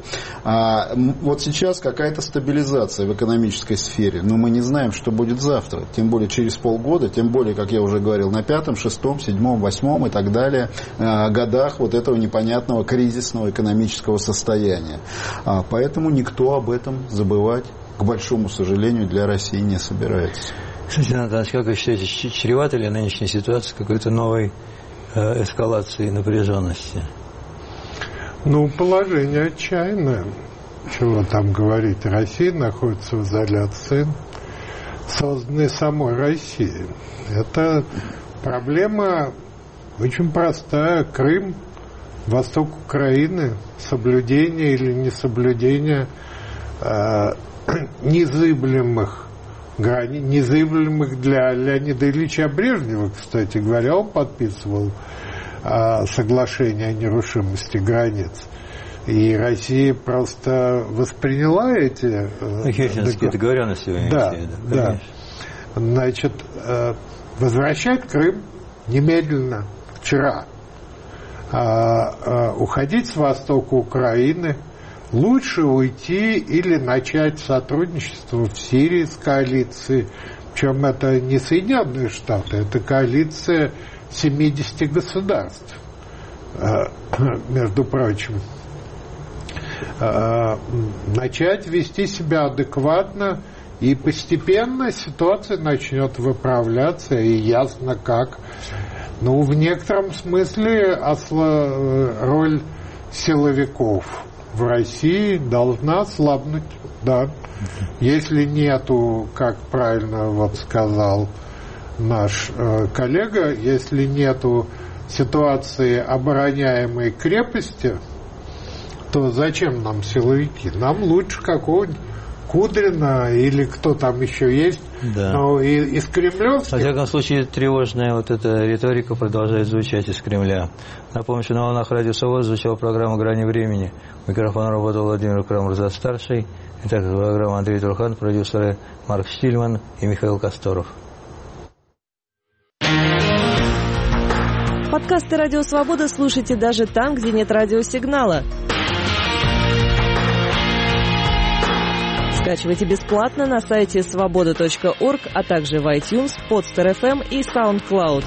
Вот сейчас какая-то стабилизация в экономической сфере, но мы не знаем, что будет завтра. Тем более через полгода, тем более, как я уже говорил, на 5-м, 6-м, 7-м, 8-м и так далее годах вот этого непонятного кризисного экономического состояния. Поэтому никто об этом забывать, к большому сожалению, для России не собирается. Кстати, Наталья, как вы считаете, чревата ли нынешняя ситуация какой-то новой эскалации напряженности? Положение отчаянное. Чего там говорить? Россия находится в изоляции, созданной самой Россией. Это проблема очень простая. Крым, восток Украины, соблюдение или несоблюдение незыблемых для Леонида Ильича Брежнева, кстати говоря, он подписывал соглашение о нерушимости границ. И Россия просто восприняла эти Хельсинские договоренности. Да. Значит, возвращать Крым немедленно, вчера. Уходить с востока Украины, лучше уйти или начать сотрудничество в Сирии с коалицией. Причем это не Соединенные Штаты, это коалиция 70 государств, между прочим. Начать вести себя адекватно, и постепенно ситуация начнет выправляться, и ясно как. В некотором смысле роль силовиков в России должна ослабнуть, да. Если нету, как правильно сказал наш коллега, если нету ситуации обороняемой крепости, то зачем нам силовики? Нам лучше какого-нибудь Кудрина или кто там еще есть, да. Но из кремлевских... Во всяком случае, тревожная вот эта риторика продолжает звучать из Кремля. Напомню, что на волнах радио «Свобода» звучала программа «Грани времени». Микрофон работал Владимир Крамер-старший. Итак, программа Андрей Турхан, продюсеры Марк Штильман и Михаил Косторов. Подкасты «Радио Свобода» слушайте даже там, где нет радиосигнала. Скачивайте бесплатно на сайте svoboda.org, а также в iTunes, Podster FM и SoundCloud.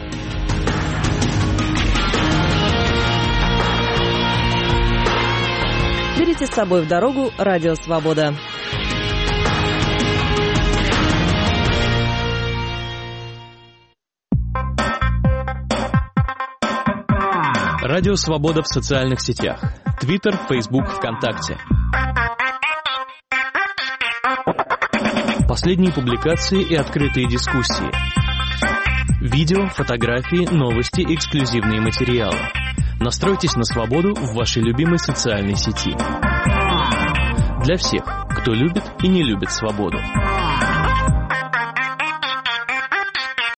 Берите с собой в дорогу Радио Свобода. Радио Свобода в социальных сетях. Твиттер, Фейсбук, ВКонтакте. Последние публикации и открытые дискуссии. Видео, фотографии, новости, эксклюзивные материалы. Настройтесь на свободу в вашей любимой социальной сети. Для всех, кто любит и не любит свободу.